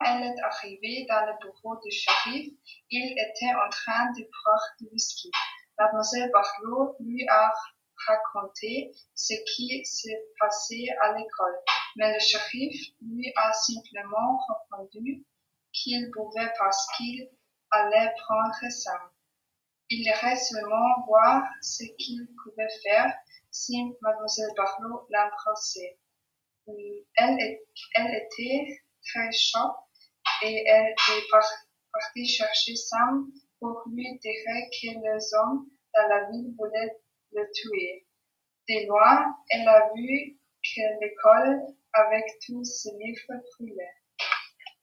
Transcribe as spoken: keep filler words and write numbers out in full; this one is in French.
Elle est arrivée dans le bureau du shérif. Il était en train de boire du whisky. Mademoiselle Barlow lui a raconté ce qui s'est passé à l'école, mais le shérif lui a simplement répondu qu'il buvait parce qu'il allait prendre Sam. Il irait seulement voir ce qu'il pouvait faire si Mademoiselle Barlow l'embrassait. Elle, est, elle était très chaude et elle est partie chercher Sam pour lui dire que les hommes dans la ville voulaient le tuer. De loin, elle a vu que l'école avec tous ses livres brûlés.